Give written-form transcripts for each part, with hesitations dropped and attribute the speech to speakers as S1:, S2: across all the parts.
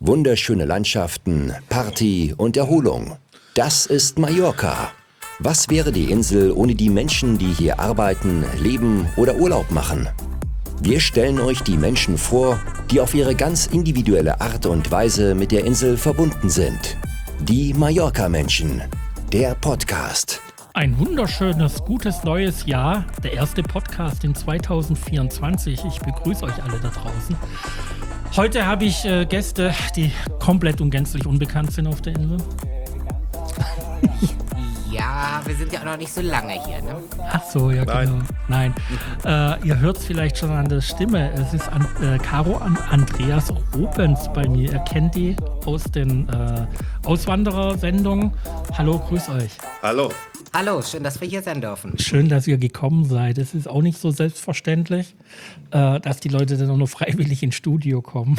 S1: Wunderschöne Landschaften, Party und Erholung. Das ist Mallorca. Was wäre die Insel ohne die Menschen, die hier arbeiten, leben oder Urlaub machen? Wir stellen euch die Menschen vor, die auf ihre ganz individuelle Art und Weise mit der Insel verbunden sind. Die Mallorca-Menschen. Der Podcast.
S2: Ein wunderschönes, gutes neues Jahr. Der erste Podcast in 2024. Ich begrüße euch alle da draußen. Heute habe ich Gäste, die komplett und gänzlich unbekannt sind auf der Insel.
S3: Ja, wir sind ja auch noch nicht so lange hier, ne?
S2: Ach so, ja genau. Nein. Ihr hört es vielleicht schon an der Stimme. Es ist Caro Andreas Robens bei mir. Ihr kennt die aus den Auswanderer-Sendungen. Hallo, grüß euch.
S4: Hallo.
S3: Hallo, schön, dass wir hier sein dürfen.
S2: Schön, dass ihr gekommen seid. Es ist auch nicht so selbstverständlich, dass die Leute dann auch noch freiwillig ins Studio kommen.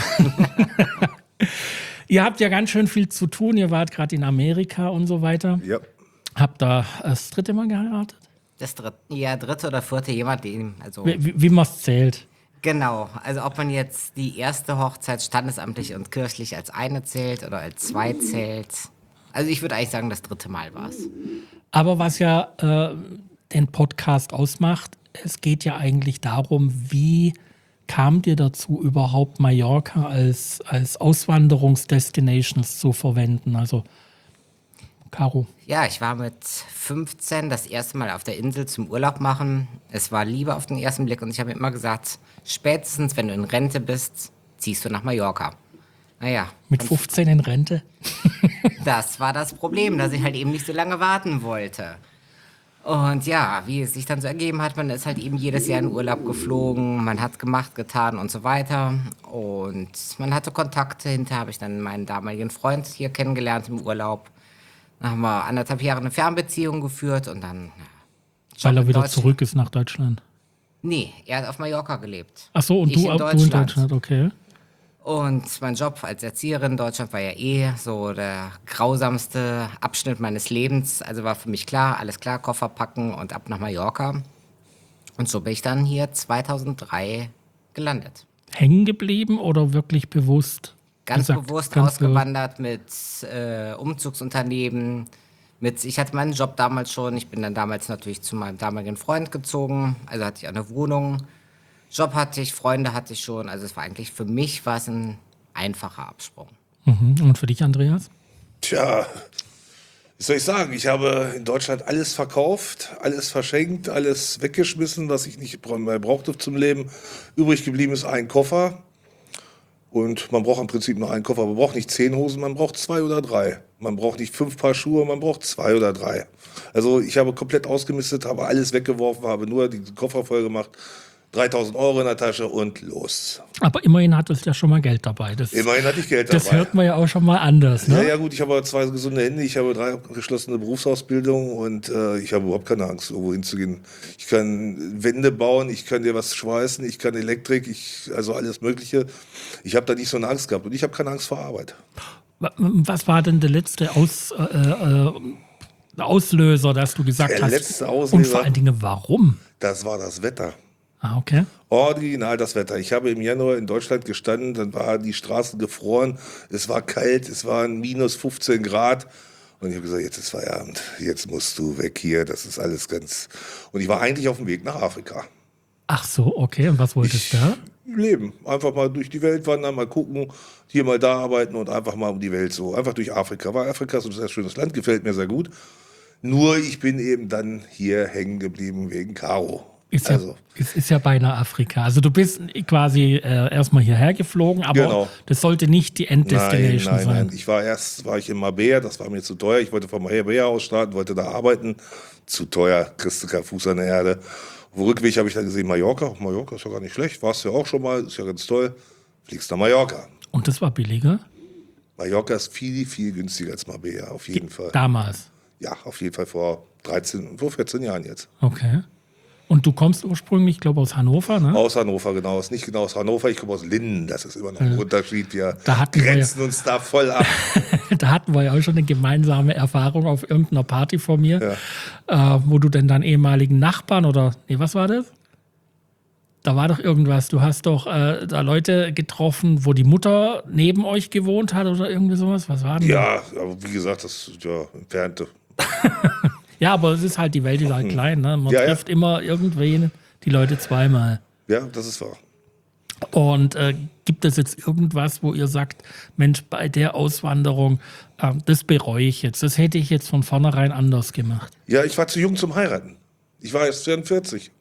S2: Ihr habt ja ganz schön viel zu tun. Ihr wart gerade in Amerika und so weiter.
S4: Ja.
S2: Habt da das dritte Mal geheiratet?
S3: Das dritte oder vierte, jemand, also
S2: Wie man es zählt.
S3: genau. Also ob man jetzt die erste Hochzeit standesamtlich und kirchlich als eine zählt oder als zwei zählt. Also ich würde eigentlich sagen, das dritte Mal war es.
S2: Aber was ja den Podcast ausmacht, es geht ja eigentlich darum, wie kam dir dazu, überhaupt Mallorca als Auswanderungsdestinations zu verwenden? Also, Caro.
S3: Ja, ich war mit 15 das erste Mal auf der Insel zum Urlaub machen. Es war Liebe auf den ersten Blick und ich habe immer gesagt, spätestens wenn du in Rente bist, ziehst du nach Mallorca. Naja.
S2: Mit 15 in Rente?
S3: Das war das Problem, dass ich halt eben nicht so lange warten wollte. Und ja, wie es sich dann so ergeben hat, man ist halt eben jedes Jahr in Urlaub geflogen, man hat gemacht, getan und so weiter. Und man hatte Kontakte, hinterher habe ich dann meinen damaligen Freund hier kennengelernt im Urlaub. Dann haben wir 1,5 Jahre eine Fernbeziehung geführt und dann...
S2: Weil er wieder zurück ist nach Deutschland?
S3: Nee, er hat auf Mallorca gelebt.
S2: Ach so, und du in Deutschland, okay.
S3: Und mein Job als Erzieherin in Deutschland war ja so der grausamste Abschnitt meines Lebens. Also war für mich klar, alles klar, Koffer packen und ab nach Mallorca. Und so bin ich dann hier 2003 gelandet.
S2: Hängen geblieben oder wirklich bewusst?
S3: Ganz bewusst ausgewandert mit Umzugsunternehmen. Ich hatte meinen Job damals schon. Ich bin dann damals natürlich zu meinem damaligen Freund gezogen. Also hatte ich eine Wohnung. Job hatte ich, Freunde hatte ich schon. Also es war eigentlich, für mich war es ein einfacher Absprung.
S2: Mhm. Und für dich, Andreas?
S4: Tja, was soll ich sagen? Ich habe in Deutschland alles verkauft, alles verschenkt, alles weggeschmissen, was ich nicht mehr brauchte zum Leben. Übrig geblieben ist ein Koffer. Und man braucht im Prinzip nur einen Koffer. Man braucht nicht 10 Hosen, man braucht 2 oder 3. Man braucht nicht 5 Paar Schuhe, man braucht 2 oder 3. Also ich habe komplett ausgemistet, habe alles weggeworfen, habe nur die Koffer voll gemacht. 3.000 Euro in der Tasche und los.
S2: Aber immerhin hattest du ja schon mal Geld dabei.
S4: Immerhin hatte ich Geld dabei.
S2: Das hört man ja auch schon mal anders, ne?
S4: Ja gut, ich habe 2 gesunde Hände, ich habe 3 abgeschlossene Berufsausbildung und ich habe überhaupt keine Angst, irgendwo hinzugehen. Ich kann Wände bauen, ich kann dir was schweißen, ich kann Elektrik, also alles Mögliche. Ich habe da nicht so eine Angst gehabt und ich habe keine Angst vor Arbeit.
S2: Was war denn der letzte Auslöser, dass du gesagt hast?
S4: Der letzte Auslöser.
S2: Und vor allen Dingen, warum?
S4: Das war das Wetter.
S2: Ah, okay.
S4: Original das Wetter. Ich habe im Januar in Deutschland gestanden, dann waren die Straßen gefroren, es war kalt, es waren minus 15 Grad. Und ich habe gesagt, jetzt ist Feierabend, jetzt musst du weg hier, das ist alles ganz... Und ich war eigentlich auf dem Weg nach Afrika.
S2: Ach so, okay. Und was wolltest du da?
S4: Leben. Einfach mal durch die Welt wandern, mal gucken, hier mal da arbeiten und einfach mal um die Welt so. Einfach durch Afrika. Weil Afrika ist ein sehr schönes Land, gefällt mir sehr gut. Nur ich bin eben dann hier hängen geblieben wegen Caro.
S2: Ist ja beinahe Afrika. Also du bist quasi erstmal hierher geflogen, aber
S4: genau.
S2: Das sollte nicht die Enddestination sein.
S4: Nein. War ich in Marbella, das war mir zu teuer. Ich wollte von Marbella aus starten, wollte da arbeiten. Zu teuer, kriegst du keinen Fuß an der Erde. Auf dem Rückweg habe ich dann gesehen, Mallorca. Mallorca ist ja gar nicht schlecht, warst du ja auch schon mal, ist ja ganz toll. Fliegst nach Mallorca.
S2: Und das war billiger?
S4: Mallorca ist viel, viel günstiger als Marbella, auf jeden Fall.
S2: Damals?
S4: Ja, auf jeden Fall vor 14 Jahren jetzt.
S2: Okay. Und du kommst ursprünglich, ich glaube, aus Hannover, ne?
S4: Aus Hannover, genau. Ist nicht genau aus Hannover, ich komme aus Linden. Das ist immer noch ein Unterschied. Wir grenzen uns da voll ab.
S2: Da hatten wir ja auch schon eine gemeinsame Erfahrung auf irgendeiner Party von mir, wo du denn deinen ehemaligen Nachbarn was war das? Da war doch irgendwas. Du hast doch da Leute getroffen, wo die Mutter neben euch gewohnt hat oder irgendwie sowas. Was war denn da?
S4: Ja, aber wie gesagt, das ja entfernte.
S2: Ja, aber es ist halt, die Welt ist halt klein. Ne? Man
S4: Ja, ja.
S2: trifft immer irgendwen, die Leute zweimal.
S4: Ja, das ist wahr.
S2: Und gibt es jetzt irgendwas, wo ihr sagt, Mensch, bei der Auswanderung, das bereue ich jetzt. Das hätte ich jetzt von vornherein anders gemacht.
S4: Ja, ich war zu jung zum Heiraten. Ich war erst 44.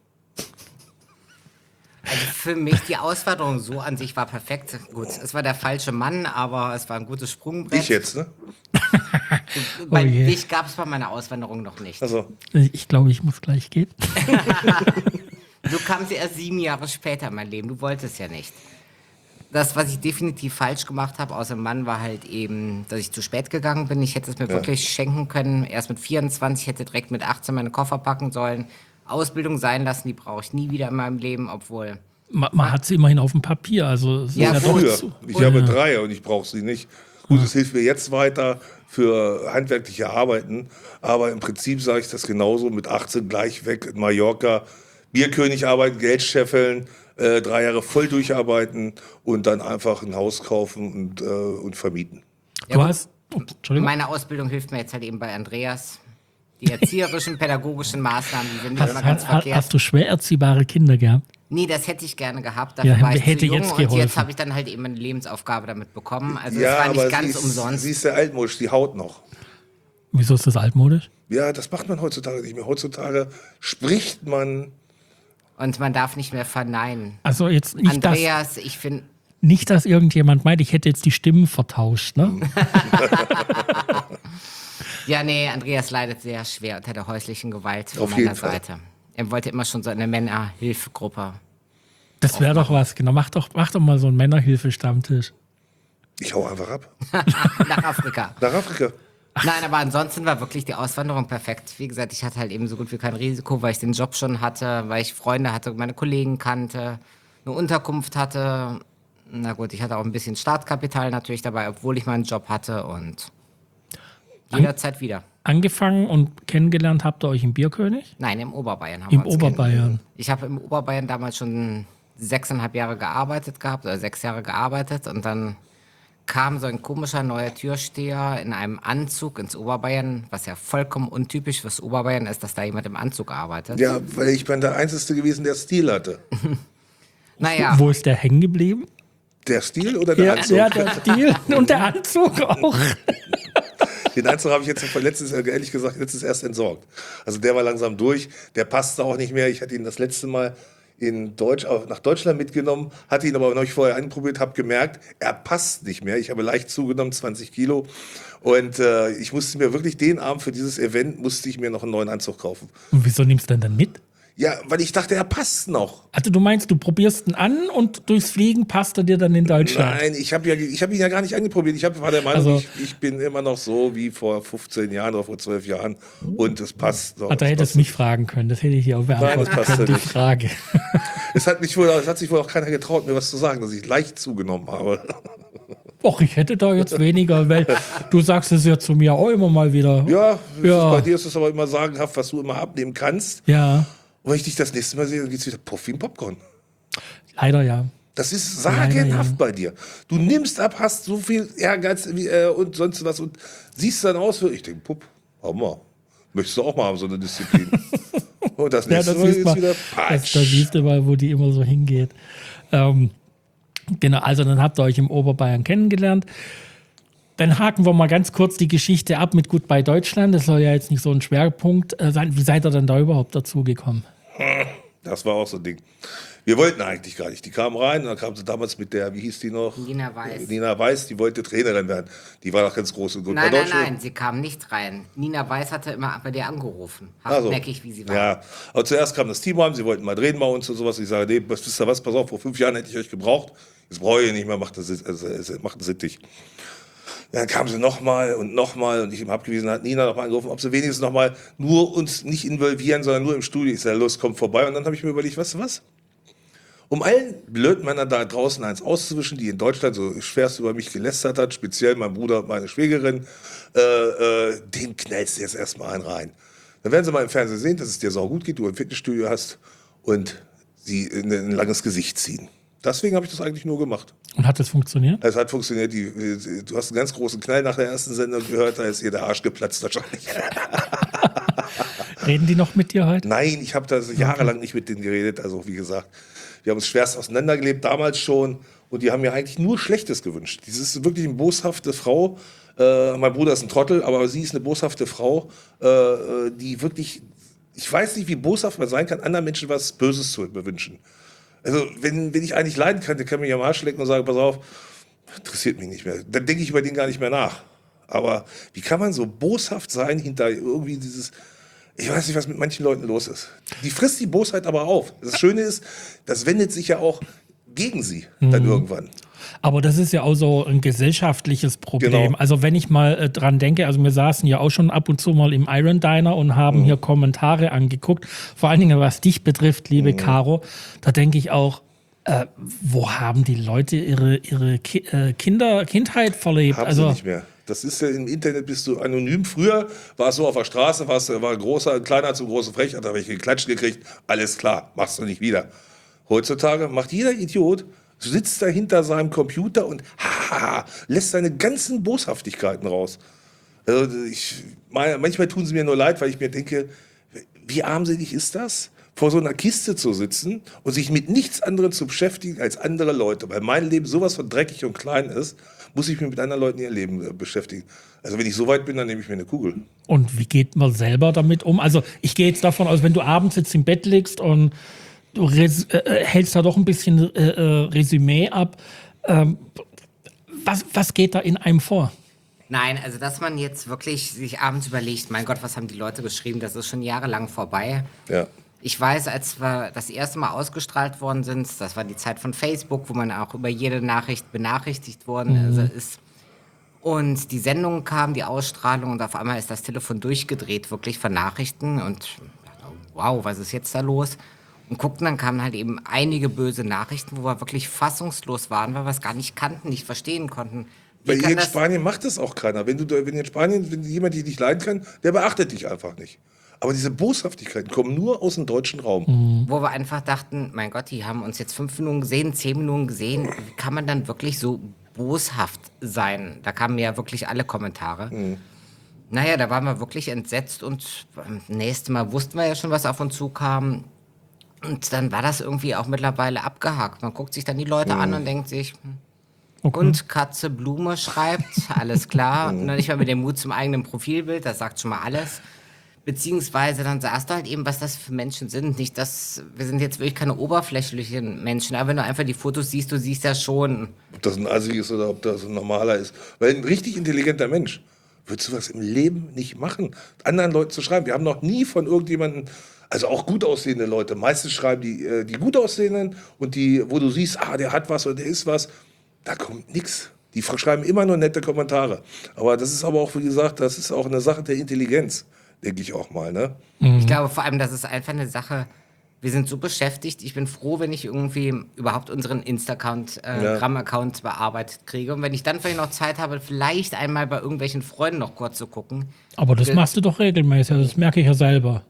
S3: Also für mich die Auswanderung so an sich war perfekt. Gut, es war der falsche Mann, aber es war ein gutes Sprungbrett.
S4: Ich jetzt, ne?
S3: Bei
S2: Oh je.
S3: dich gab es bei meiner Auswanderung noch nicht.
S4: Also,
S2: Ich glaube, ich muss gleich gehen.
S3: Du kamst ja erst 7 Jahre später in mein Leben. Du wolltest ja nicht. Das, was ich definitiv falsch gemacht habe, außer Mann, war halt eben, dass ich zu spät gegangen bin. Ich hätte es mir wirklich schenken können. Erst mit 24, hätte direkt mit 18 meine Koffer packen sollen. Ausbildung sein lassen, die brauche ich nie wieder in meinem Leben, obwohl...
S2: Man hat sie immerhin auf dem Papier. Also es
S3: Ja,
S2: ist ja doch
S4: früher.
S2: zu-
S4: Ich habe 3 und ich brauche sie nicht. Gut, es hilft mir jetzt weiter für handwerkliche Arbeiten, aber im Prinzip sage ich das genauso, mit 18 gleich weg in Mallorca, Bierkönig arbeiten, Geld scheffeln, 3 Jahre voll durcharbeiten und dann einfach ein Haus kaufen und vermieten.
S3: Ja,
S2: Du
S3: gut.
S2: hast. Oh, Entschuldigung.
S3: Meine Ausbildung hilft mir jetzt halt eben bei Andreas. Die erzieherischen, pädagogischen Maßnahmen, die sind nicht immer ganz verkehrt.
S2: Hast du schwer erziehbare Kinder gehabt?
S3: Nee, das hätte ich gerne gehabt.
S2: Ja,
S3: Dafür war ich
S2: hätte
S3: zu jung
S2: jetzt
S3: und
S2: geholfen.
S3: jetzt habe ich dann halt eben eine Lebensaufgabe damit bekommen. Also es war nicht ganz umsonst.
S4: Sie ist der Altmusch, die haut noch.
S2: Wieso ist das altmodisch?
S4: Ja, das macht man heutzutage nicht mehr. Heutzutage spricht man.
S3: Und man darf nicht mehr verneinen.
S2: Also jetzt nicht, dass,
S3: Andreas, ich finde,
S2: nicht, dass irgendjemand meint, ich hätte jetzt die Stimmen vertauscht. Ne?
S3: ja, nee, Andreas leidet sehr schwer unter der häuslichen Gewalt von
S4: Auf
S3: meiner
S4: jeden Fall.
S3: Seite. Er wollte immer schon so eine Männerhilfegruppe.
S2: Das wäre doch was, genau. Mach doch mal so einen Männerhilfe-Stammtisch.
S4: Ich hau einfach ab.
S3: Nach Afrika.
S4: Nach Afrika.
S3: Nein, aber ansonsten war wirklich die Auswanderung perfekt. Wie gesagt, ich hatte halt eben so gut wie kein Risiko, weil ich den Job schon hatte, weil ich Freunde hatte, meine Kollegen kannte, eine Unterkunft hatte. Na gut, ich hatte auch ein bisschen Startkapital natürlich dabei, obwohl ich meinen Job hatte und jederzeit wieder.
S2: Angefangen und kennengelernt habt ihr euch im Bierkönig?
S3: Nein, im Oberbayern haben
S2: Im
S3: wir uns
S2: Oberbayern.
S3: Ich habe im Oberbayern damals schon 6,5 Jahre gearbeitet gehabt, oder 6 Jahre gearbeitet und dann kam so ein komischer neuer Türsteher in einem Anzug ins Oberbayern, was ja vollkommen untypisch fürs Oberbayern ist, dass da jemand im Anzug arbeitet.
S4: Ja, weil ich bin der Einzige gewesen, der Stil hatte.
S3: Naja,
S2: Wo ist der hängen geblieben?
S4: Der Stil oder der Anzug?
S2: Ja, der Stil und der Anzug auch.
S4: Den Anzug habe ich jetzt letztens, ehrlich gesagt, letztens erst entsorgt. Also der war langsam durch, der passte auch nicht mehr. Ich hatte ihn das letzte Mal nach Deutschland mitgenommen, hatte ihn aber noch nicht vorher anprobiert, habe gemerkt, er passt nicht mehr. Ich habe leicht zugenommen, 20 Kilo. Und ich musste mir wirklich den Abend für dieses Event, musste ich mir noch einen neuen Anzug kaufen.
S2: Und wieso nimmst du denn dann mit?
S4: Ja, weil ich dachte, er passt noch.
S2: Also du meinst, du probierst ihn an und durchs Fliegen passt er dir dann in Deutschland?
S4: Nein, ich hab ihn ja gar nicht angeprobiert. War der Meinung,
S2: Also-
S4: ich bin immer noch so wie vor 15 Jahren oder vor 12 Jahren und es passt. So,
S2: Ah, da hättest du mich fragen können, das hätte ich hier auch beantwortet
S4: das passt
S2: können, die
S4: ja nicht.
S2: Frage.
S4: Es hat sich wohl auch keiner getraut, mir was zu sagen, dass ich leicht zugenommen habe.
S2: Och, ich hätte da jetzt weniger, weil du sagst es ja zu mir auch immer mal wieder.
S4: Ja,
S2: Ja.
S4: Bei dir ist es aber immer sagenhaft, was du immer abnehmen kannst.
S2: Ja,
S4: Und wenn ich dich das nächste Mal sehe, dann geht's wieder puff wie ein Popcorn.
S2: leider ja.
S4: Das ist
S2: Leider,
S4: sagenhaft
S2: ja.
S4: bei dir. Du nimmst ab, hast so viel Ehrgeiz und sonst was und siehst dann aus, ich denke, Pupp, hau mal. Möchtest du auch mal haben, so eine Disziplin? Und das
S2: Ja,
S4: nächste
S2: das
S4: Mal
S2: siehst
S4: geht's
S2: mal,
S4: wieder
S2: da
S4: Patsch.
S2: siehst du mal, wo die immer so hingeht. Genau, also dann habt ihr euch im Oberbayern kennengelernt. Dann haken wir mal ganz kurz die Geschichte ab mit Goodbye Deutschland. Das soll ja jetzt nicht so ein Schwerpunkt sein. Wie seid ihr denn da überhaupt dazugekommen?
S4: Das war auch so ein Ding. Wir wollten eigentlich gar nicht. Die kamen rein und dann kam sie damals mit der, wie hieß die noch?
S3: Nina Weiß.
S4: Nina Weiß, die wollte Trainerin werden. Die war doch ganz groß und gut
S3: Nein,
S4: bei
S3: nein,
S4: Deutschland.
S3: nein, sie kam nicht rein. Nina Weiß hatte immer bei dir angerufen.
S4: Also,
S3: Hartnäckig, wie sie war.
S4: Ja, aber zuerst kam das Team rein, sie wollten mal drehen bei uns und sowas. Ich sage, nee, wisst ihr was, pass auf, vor 5 Jahren hätte ich euch gebraucht. Jetzt brauche ich ihr nicht mehr, macht das sittig. Dann kam sie nochmal und ich ihm abgewiesen, hat Nina nochmal angerufen, ob sie wenigstens nochmal nur uns nicht involvieren, sondern nur im Studio. Ich sage, los, komm vorbei. Und dann habe ich mir überlegt, weißt du was? Um allen blöden Männern da draußen eins auszuwischen, die in Deutschland so schwerst über mich gelästert hat, speziell mein Bruder und meine Schwägerin, den knallst du jetzt erstmal einen rein. Dann werden sie mal im Fernsehen sehen, dass es dir sau gut geht, du ein Fitnessstudio hast und sie in ein langes Gesicht ziehen. Deswegen habe ich das eigentlich nur gemacht.
S2: Und hat das funktioniert?
S4: Es hat funktioniert. Du hast einen ganz großen Knall nach der ersten Sendung gehört, da ist ihr der Arsch geplatzt wahrscheinlich.
S2: Reden die noch mit dir heute?
S4: Nein, ich habe da jahrelang nicht mit denen geredet. Also wie gesagt, wir haben uns schwerst auseinandergelebt, damals schon. Und die haben mir eigentlich nur Schlechtes gewünscht. Das ist wirklich eine boshafte Frau. Mein Bruder ist ein Trottel, aber sie ist eine boshafte Frau, die wirklich, ich weiß nicht, wie boshaft man sein kann, anderen Menschen was Böses zu bewünschen. Also wenn ich eigentlich leiden kann, der kann mich am Arsch lecken und sagen, pass auf, interessiert mich nicht mehr. Dann denke ich über den gar nicht mehr nach. Aber wie kann man so boshaft sein hinter irgendwie dieses, ich weiß nicht, was mit manchen Leuten los ist. Die frisst die Bosheit aber auf. Das Schöne ist, das wendet sich ja auch gegen sie dann irgendwann.
S2: Aber das ist ja auch so ein gesellschaftliches Problem.
S4: Genau.
S2: Also wenn ich mal dran denke, also wir saßen ja auch schon ab und zu mal im Iron Diner und haben hier Kommentare angeguckt. Vor allen Dingen, was dich betrifft, liebe Caro, da denke ich auch, wo haben die Leute ihre Kindheit verlebt?
S4: Haben sie nicht mehr. Das ist ja im Internet, bist du anonym. Früher war es so auf der Straße, war großer, kleiner zu große Frechheit, da habe ich geklatscht gekriegt. Alles klar, machst du nicht wieder. Heutzutage macht jeder Idiot, sitzt da hinter seinem Computer und lässt seine ganzen Boshaftigkeiten raus. Also manchmal tun sie mir nur leid, weil ich mir denke, wie armselig ist das, vor so einer Kiste zu sitzen und sich mit nichts anderem zu beschäftigen als andere Leute. Weil mein Leben sowas von dreckig und klein ist, muss ich mich mit anderen Leuten ihr Leben beschäftigen. Also wenn ich so weit bin, dann nehme ich mir eine Kugel.
S2: Und wie geht man selber damit um? Also ich gehe jetzt davon aus, wenn du abends jetzt im Bett liegst und du hältst da doch ein bisschen Resümee ab, was geht da in einem vor?
S3: Nein, also dass man jetzt wirklich sich abends überlegt, mein Gott, was haben die Leute geschrieben, das ist schon jahrelang vorbei.
S4: Ja.
S3: Ich weiß, als wir das erste Mal ausgestrahlt worden sind, das war die Zeit von Facebook, wo man auch über jede Nachricht benachrichtigt worden ist. Und die Sendung kam, die Ausstrahlung, und auf einmal ist das Telefon durchgedreht, wirklich von Nachrichten. Und wow, was ist jetzt da los? Und guckten, dann kamen halt eben einige böse Nachrichten, wo wir wirklich fassungslos waren, weil wir es gar nicht kannten, nicht verstehen konnten.
S4: Weil hier in Spanien macht das auch keiner. Wenn in Spanien, wenn jemand dich nicht leiden kann, der beachtet dich einfach nicht. Aber diese Boshaftigkeiten kommen nur aus dem deutschen Raum.
S3: Wo wir einfach dachten, mein Gott, die haben uns jetzt 5 Minuten gesehen, 10 Minuten gesehen. Wie kann man dann wirklich so boshaft sein? Da kamen ja wirklich alle Kommentare. Naja, da waren wir wirklich entsetzt und beim nächsten Mal wussten wir ja schon, was auf uns zukam. Und dann war das irgendwie auch mittlerweile abgehakt. Man guckt sich dann die Leute an und denkt sich, und Katze Blume schreibt, alles klar. Und dann nicht mal mit dem Mut zum eigenen Profilbild, das sagt schon mal alles. Beziehungsweise dann sagst du halt eben, was das für Menschen sind. Nicht, dass wir sind jetzt wirklich keine oberflächlichen Menschen, aber wenn du einfach die Fotos siehst, du siehst ja schon.
S4: Ob das ein Assi ist oder ob das ein normaler ist. Weil ein richtig intelligenter Mensch würdest du was im Leben nicht machen, anderen Leuten zu schreiben. Wir haben noch nie von irgendjemandem, also auch gut aussehende Leute, meistens schreiben die gut aussehenden und die, wo du siehst, der hat was oder der ist was, da kommt nichts. Die schreiben immer nur nette Kommentare. Aber das ist aber auch, wie gesagt, das ist auch eine Sache der Intelligenz, denke ich auch mal, ne?
S3: Ich glaube vor allem, das ist einfach eine Sache, wir sind so beschäftigt. Ich bin froh, wenn ich irgendwie überhaupt unseren Instagram-Account bearbeitet kriege. Und wenn ich dann vielleicht noch Zeit habe, vielleicht einmal bei irgendwelchen Freunden noch kurz zu gucken.
S2: Aber das machst du doch regelmäßig, das merke ich ja selber.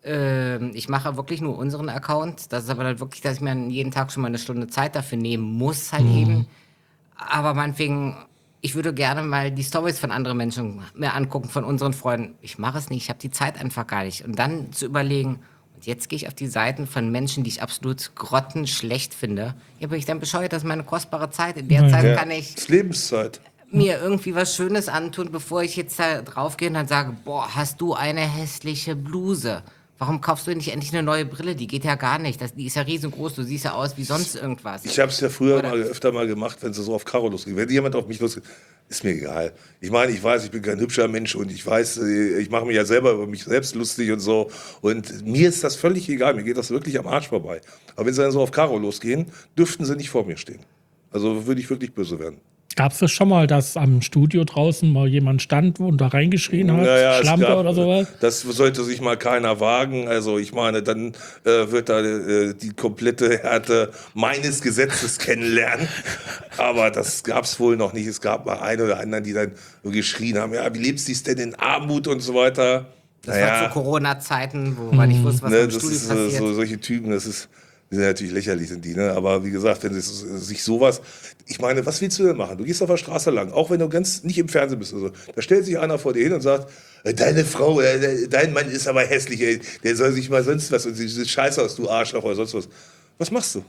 S3: Ich mache wirklich nur unseren Account. Das ist aber dann wirklich, dass ich mir jeden Tag schon mal eine Stunde Zeit dafür nehmen muss, halt eben. Aber meinetwegen, ich würde gerne mal die Storys von anderen Menschen mir angucken, von unseren Freunden. Ich mache es nicht, ich habe die Zeit einfach gar nicht. Und dann zu überlegen, und jetzt gehe ich auf die Seiten von Menschen, die ich absolut grottenschlecht finde. Ja, bin ich dann bescheuert, das ist meine kostbare Zeit. In der Zeit kann ich
S4: Das ist Lebenszeit.
S3: mir irgendwie was Schönes antun, bevor ich jetzt da draufgehe und dann sage, boah, hast du eine hässliche Bluse? Warum kaufst du nicht endlich eine neue Brille? Die geht ja gar nicht. Die ist ja riesengroß. Du siehst ja aus wie sonst irgendwas.
S4: Ich habe es ja früher öfter mal gemacht, wenn es so auf Karo losgeht. Wenn jemand auf mich losgeht, ist mir egal. Ich meine, ich weiß, ich bin kein hübscher Mensch und ich weiß, ich mache mich ja selber über mich selbst lustig und so. Und mir ist das völlig egal. Mir geht das wirklich am Arsch vorbei. Aber wenn sie dann so auf Karo losgehen, dürften sie nicht vor mir stehen. Also würde ich wirklich böse werden.
S2: Gab es das schon mal, dass am Studio draußen mal jemand stand und da reingeschrien hat, Schlampe oder sowas?
S4: Das sollte sich mal keiner wagen. Also ich meine, dann wird da die komplette Härte meines Gesetzes kennenlernen. Aber das gab es wohl noch nicht. Es gab mal einen oder anderen, die dann so geschrien haben, ja, wie lebst du es denn in Armut und so weiter.
S3: Das war zu Corona-Zeiten, wo man nicht wusste, was im Studio passiert.
S4: Solche Typen, das ist Die sind natürlich lächerlich, sind die, ne? Aber wie gesagt, wenn sich sowas, ich meine, was willst du denn machen? Du gehst auf der Straße lang, auch wenn du ganz nicht im Fernsehen bist oder so. Da stellt sich einer vor dir hin und sagt, deine Frau, dein Mann ist aber hässlich, ey. Der soll sich mal sonst was, und diese Scheiße aus, du Arschloch oder sonst was. Was machst du?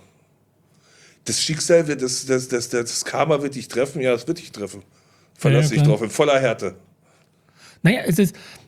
S4: Das Schicksal wird, das Karma wird dich treffen, ja, es wird dich treffen. Verlass dich drauf, in voller Härte.
S2: Naja, es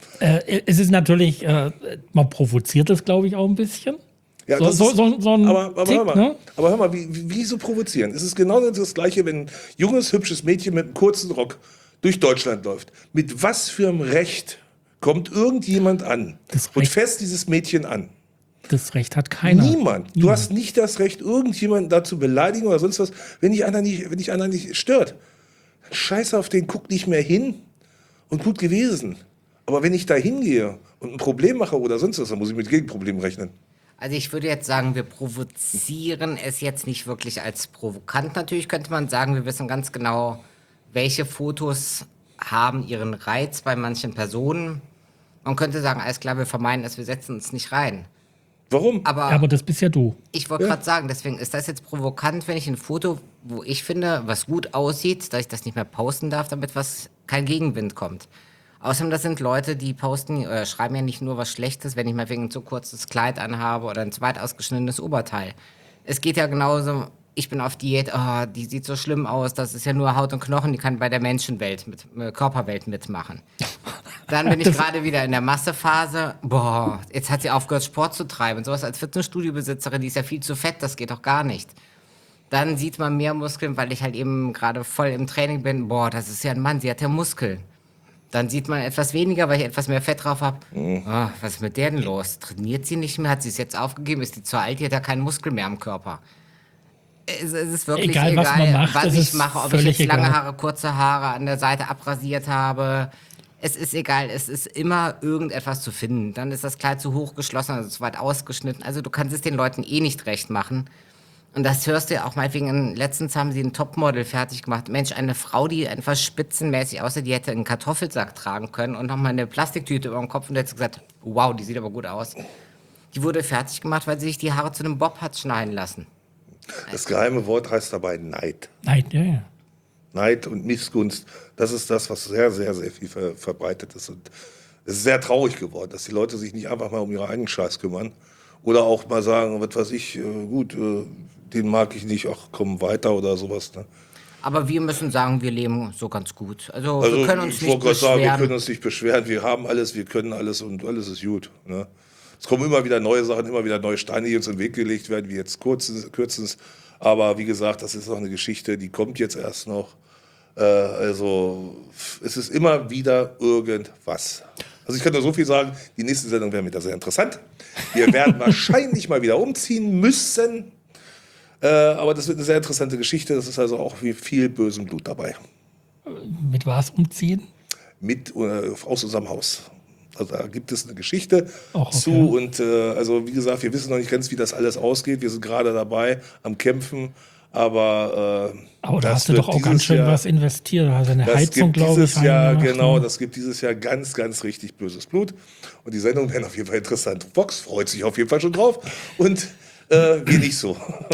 S2: ist natürlich, man provoziert das, glaube ich, auch ein bisschen.
S4: Ja,
S2: so ein
S4: aber
S2: Tick,
S4: hör mal,
S2: ne?
S4: aber hör mal, wie so provozieren? Es ist genau das Gleiche, wenn ein junges, hübsches Mädchen mit einem kurzen Rock durch Deutschland läuft. Mit was für einem Recht kommt irgendjemand an und fässt dieses Mädchen an?
S2: Das Recht hat keiner.
S4: Niemand. Du hast nicht das Recht, irgendjemanden da zu beleidigen oder sonst was, wenn dich einer nicht stört. Scheiß auf den, guck nicht mehr hin und gut gewesen. Aber wenn ich da hingehe und ein Problem mache oder sonst was, dann muss ich mit Gegenproblemen rechnen.
S3: Also ich würde jetzt sagen, wir provozieren es jetzt nicht wirklich als provokant. Natürlich könnte man sagen, wir wissen ganz genau, welche Fotos haben ihren Reiz bei manchen Personen. Man könnte sagen, alles klar, wir vermeiden es, wir setzen uns nicht rein.
S4: Warum?
S2: Aber das bist ja du.
S3: Ich wollte gerade sagen, deswegen ist das jetzt provokant, wenn ich ein Foto, wo ich finde, was gut aussieht, dass ich das nicht mehr posten darf, damit kein Gegenwind kommt. Außerdem, das sind Leute, die posten oder schreiben ja nicht nur was Schlechtes, wenn ich mal wegen ein zu kurzes Kleid anhabe oder ein zu weit ausgeschnittenes Oberteil. Es geht ja genauso, ich bin auf Diät, oh, die sieht so schlimm aus, das ist ja nur Haut und Knochen, die kann bei der Menschenwelt, Körperwelt mitmachen. Dann bin ich gerade wieder in der Massephase, boah, jetzt hat sie aufgehört, Sport zu treiben. Sowas als Fitnessstudiobesitzerin, die ist ja viel zu fett, das geht doch gar nicht. Dann sieht man mehr Muskeln, weil ich halt eben gerade voll im Training bin, boah, das ist ja ein Mann, sie hat ja Muskeln. Dann sieht man etwas weniger, weil ich etwas mehr Fett drauf habe. Oh, was ist mit der denn los? Trainiert sie nicht mehr? Hat sie es jetzt aufgegeben? Ist die zu alt? Die hat ja keinen Muskel mehr am Körper. Es ist wirklich egal,
S2: was man macht,
S3: was ich
S2: ist
S3: mache. Ob ich jetzt
S2: egal.
S3: lange Haare, kurze Haare an der Seite abrasiert habe. Es ist egal. Es ist immer irgendetwas zu finden. Dann ist das Kleid zu hoch geschlossen, also zu weit ausgeschnitten. Also du kannst es den Leuten eh nicht recht machen. Und das hörst du ja auch meinetwegen, letztens haben sie ein Topmodel fertig gemacht. Mensch, eine Frau, die etwas spitzenmäßig aussieht, die hätte einen Kartoffelsack tragen können und nochmal eine Plastiktüte über den Kopf und hätte gesagt, wow, die sieht aber gut aus. Die wurde fertig gemacht, weil sie sich die Haare zu einem Bob hat schneiden lassen.
S4: Das geheime Wort heißt dabei Neid.
S2: Neid, ja.
S4: Neid und Missgunst, das ist das, was sehr, sehr, sehr viel verbreitet ist. Und es ist sehr traurig geworden, dass die Leute sich nicht einfach mal um ihre eigenen Scheiß kümmern. Oder auch mal sagen, was weiß ich, gut, den mag ich nicht, ach komm weiter oder sowas. Ne?
S3: Aber wir müssen sagen, wir leben so ganz gut. Also wir können uns
S4: ich
S3: nicht
S4: wollte gerade sagen, wir
S3: beschweren.
S4: können uns nicht beschweren, wir haben alles, wir können alles und alles ist gut. Ne? Es kommen immer wieder neue Sachen, immer wieder neue Steine, die uns in den Weg gelegt werden, wie jetzt kürzens. Aber wie gesagt, das ist noch eine Geschichte, die kommt jetzt erst noch. Also es ist immer wieder irgendwas. Also ich kann nur so viel sagen, die nächste Sendung wäre wieder sehr interessant. Wir werden wahrscheinlich mal wieder umziehen müssen. Aber das wird eine sehr interessante Geschichte. Das ist also auch viel bösem Blut dabei.
S2: Mit was umziehen?
S4: Aus unserem Haus. Also da gibt es eine Geschichte
S2: Okay.
S4: zu. Und also wie gesagt, wir wissen noch nicht ganz, wie das alles ausgeht. Wir sind gerade dabei am Kämpfen. Aber
S2: da hast du doch auch ganz schön was investiert. Du hast eine Heizung, glaube ich,
S4: reingemacht. Genau,
S2: ne?
S4: das gibt dieses Jahr ganz, ganz richtig böses Blut. Und die Sendungen werden auf jeden Fall interessant. Fox freut sich auf jeden Fall schon drauf. Und wir nicht so.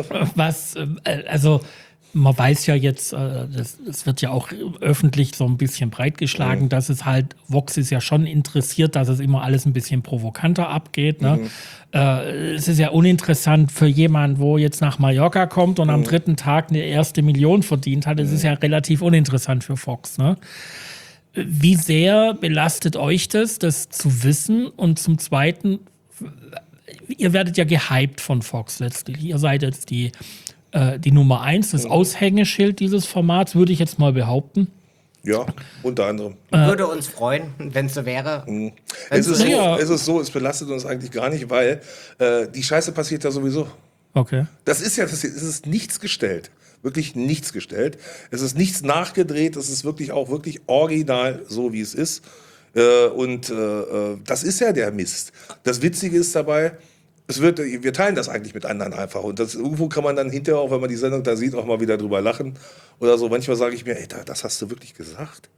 S2: Also man weiß ja jetzt, das wird ja auch öffentlich so ein bisschen breitgeschlagen, dass es halt, Vox ist ja schon interessiert, dass es immer alles ein bisschen provokanter abgeht. Ne? Es ist ja uninteressant für jemanden, wo jetzt nach Mallorca kommt und am dritten Tag eine erste Million verdient hat. Es ist ja relativ uninteressant für Fox. Ne? Wie sehr belastet euch das zu wissen? Und zum Zweiten, ihr werdet ja gehypt von Fox letztlich. Ihr seid jetzt die Nummer 1, das Aushängeschild dieses Formats, würde ich jetzt mal behaupten.
S4: Ja, unter anderem.
S3: Würde uns freuen, wenn es so wäre.
S4: Es ist so, es belastet uns eigentlich gar nicht, weil die Scheiße passiert ja sowieso.
S2: Okay.
S4: Es ist nichts gestellt. Wirklich nichts gestellt. Es ist nichts nachgedreht. Es ist wirklich auch wirklich original so, wie es ist. Und das ist ja der Mist. Das Witzige ist dabei, wir teilen das eigentlich mit anderen einfach. Und irgendwo kann man dann hinterher, auch wenn man die Sendung da sieht, auch mal wieder drüber lachen oder so. Manchmal sage ich mir, ey, das hast du wirklich gesagt?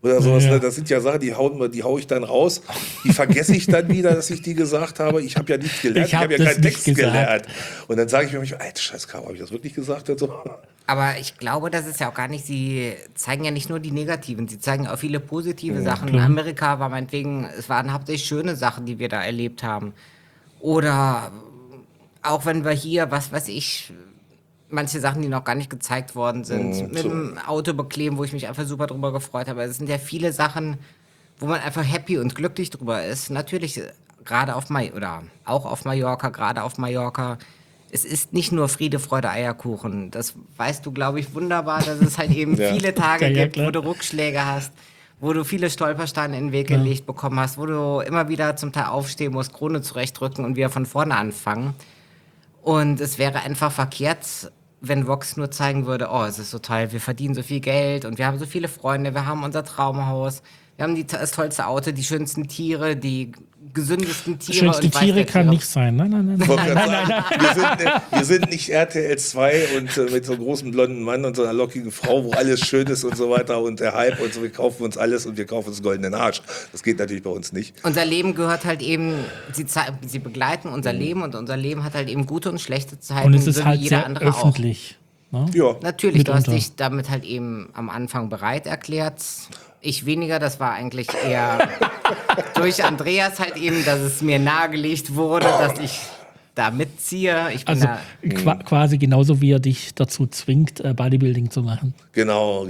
S4: oder sowas.
S2: Ja.
S4: Ne? Das sind ja Sachen, die hau ich dann raus. Die vergesse ich dann wieder, dass ich die gesagt habe. Ich habe ja nichts gelernt. Ich habe ja keinen Text gelernt. Und dann sage ich mir manchmal, alter Scheiß, habe ich das wirklich gesagt? Und so.
S3: Aber ich glaube, das ist ja auch gar nicht, sie zeigen ja nicht nur die negativen, sie zeigen auch viele positive Sachen. In Amerika war meinetwegen, es waren hauptsächlich schöne Sachen, die wir da erlebt haben. Oder auch wenn wir hier, was weiß ich, manche Sachen, die noch gar nicht gezeigt worden sind, mit dem Auto bekleben, wo ich mich einfach super drüber gefreut habe. Es sind ja viele Sachen, wo man einfach happy und glücklich drüber ist. Natürlich gerade auch auf Mallorca, gerade auf Mallorca. Es ist nicht nur Friede, Freude, Eierkuchen. Das weißt du, glaube ich, wunderbar, dass es halt eben viele Tage gibt, wo du Rückschläge hast, wo du viele Stolpersteine in den Weg gelegt bekommen hast, wo du immer wieder zum Teil aufstehen musst, Krone zurechtdrücken und wieder von vorne anfangen. Und es wäre einfach verkehrt, wenn Vox nur zeigen würde, oh, es ist so toll, wir verdienen so viel Geld und wir haben so viele Freunde, wir haben unser Traumhaus, wir haben das tollste Auto, die schönsten Tiere, die gesündesten Tiere.
S2: Schönste Tiere kann nicht sein. Nein.
S4: Wir sind nicht RTL 2 und mit so einem großen blonden Mann und so einer lockigen Frau, wo alles schön ist und so weiter und der Hype und so. Wir kaufen uns alles und wir kaufen uns goldenen Arsch. Das geht natürlich bei uns nicht.
S3: Unser Leben gehört halt eben, sie begleiten unser Leben und unser Leben hat halt eben gute und schlechte Zeiten.
S2: Und es ist
S3: so
S2: halt
S3: wie jeder
S2: sehr
S3: andere
S2: öffentlich. Ne?
S4: Ja.
S3: Natürlich, du hast
S2: Mitunter.
S3: dich damit halt eben am Anfang bereit erklärt. Ich weniger, das war eigentlich eher durch Andreas halt eben, dass es mir nahegelegt wurde, dass ich da mitziehe. Ich bin
S2: Also
S3: da,
S2: quasi genauso, wie er dich dazu zwingt, Bodybuilding zu machen.
S4: Genau.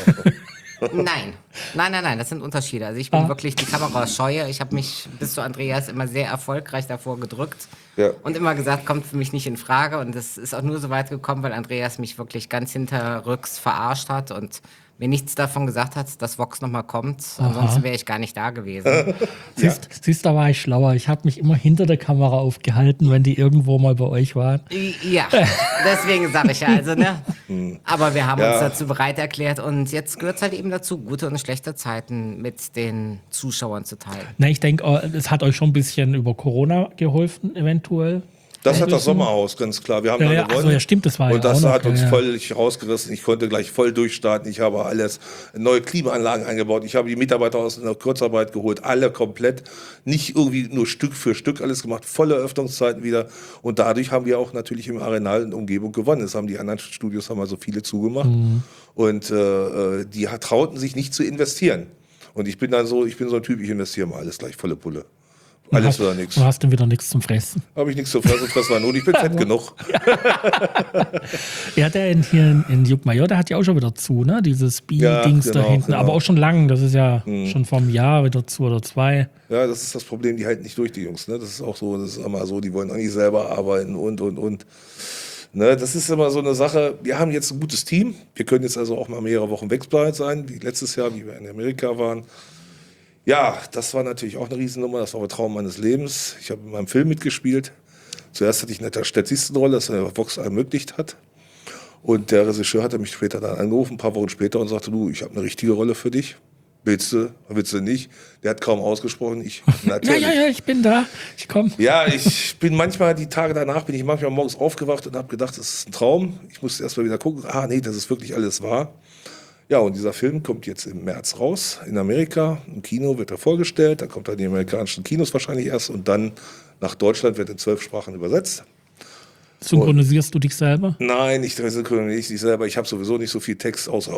S3: Nein, das sind Unterschiede. Also ich bin wirklich die Kamera scheue. Ich habe mich bis zu Andreas immer sehr erfolgreich davor gedrückt und immer gesagt, kommt für mich nicht in Frage. Und das ist auch nur so weit gekommen, weil Andreas mich wirklich ganz hinterrücks verarscht hat und mir nichts davon gesagt hat, dass Vox nochmal kommt. Ansonsten wäre ich gar nicht da gewesen.
S2: Siehst, da war ich schlauer. Ich habe mich immer hinter der Kamera aufgehalten, wenn die irgendwo mal bei euch waren.
S3: Ja, deswegen sage ich ja, also, ne? Aber wir haben uns dazu bereit erklärt und jetzt gehört es halt eben dazu, gute und schlechte Zeiten mit den Zuschauern zu teilen.
S2: Na, ich denke, es hat euch schon ein bisschen über Corona geholfen, eventuell.
S4: Das hat das Sommerhaus, ganz klar. Wir haben da gewonnen.
S2: Also, ja, stimmt, das war
S4: und
S2: ja
S4: das
S2: auch noch,
S4: hat uns völlig rausgerissen. Ich konnte gleich voll durchstarten. Ich habe alles, neue Klimaanlagen eingebaut. Ich habe die Mitarbeiter aus einer Kurzarbeit geholt, alle komplett. Nicht irgendwie nur Stück für Stück alles gemacht, volle Öffnungszeiten wieder. Und dadurch haben wir auch natürlich im Arenal in der Umgebung gewonnen. Das haben die anderen Studios haben also viele zugemacht. Und die trauten sich nicht zu investieren. Und ich bin so ein Typ, ich investiere mal alles gleich, volle Pulle. Alles oder nichts.
S2: Du hast dann wieder nichts zum Fressen.
S4: Habe ich nichts zu fressen, fress war nur. Ich bin fett genug.
S2: Ja, der hier in Juckmajor, der hat ja auch schon wieder zu, ne? Dieses Bi-Dings da hinten.
S4: Genau.
S2: Aber auch schon lang. Das ist ja schon vor einem Jahr wieder zu oder 2.
S4: Ja, das ist das Problem, die halten nicht durch, die Jungs. Ne? Das ist auch so, das ist immer so, die wollen auch nicht selber arbeiten und. Ne? Das ist immer so eine Sache. Wir haben jetzt ein gutes Team. Wir können jetzt also auch mal mehrere Wochen weg sein, wie letztes Jahr, wie wir in Amerika waren. Ja, das war natürlich auch eine Riesennummer. Das war der Traum meines Lebens. Ich habe in meinem Film mitgespielt. Zuerst hatte ich eine Statistenrolle, das Vox ermöglicht hat. Und der Regisseur hatte mich später dann angerufen, ein paar Wochen später, und sagte, du, ich habe eine richtige Rolle für dich. Willst du nicht? Der hat kaum ausgesprochen. Ich, natürlich.
S2: Ja, ich bin da. Ich komme.
S4: Ja, ich bin manchmal, die Tage danach, bin ich manchmal morgens aufgewacht und habe gedacht, das ist ein Traum. Ich musste erst mal wieder gucken. Nee, das ist wirklich alles wahr. Ja, und dieser Film kommt jetzt im März raus in Amerika. Im Kino wird er vorgestellt. Dann kommt er in die amerikanischen Kinos wahrscheinlich erst. Und dann nach Deutschland wird in 12 Sprachen übersetzt.
S2: Synchronisierst du dich selber?
S4: Nein, ich synchronisiere nicht selber. Ich habe sowieso nicht so viel Text außer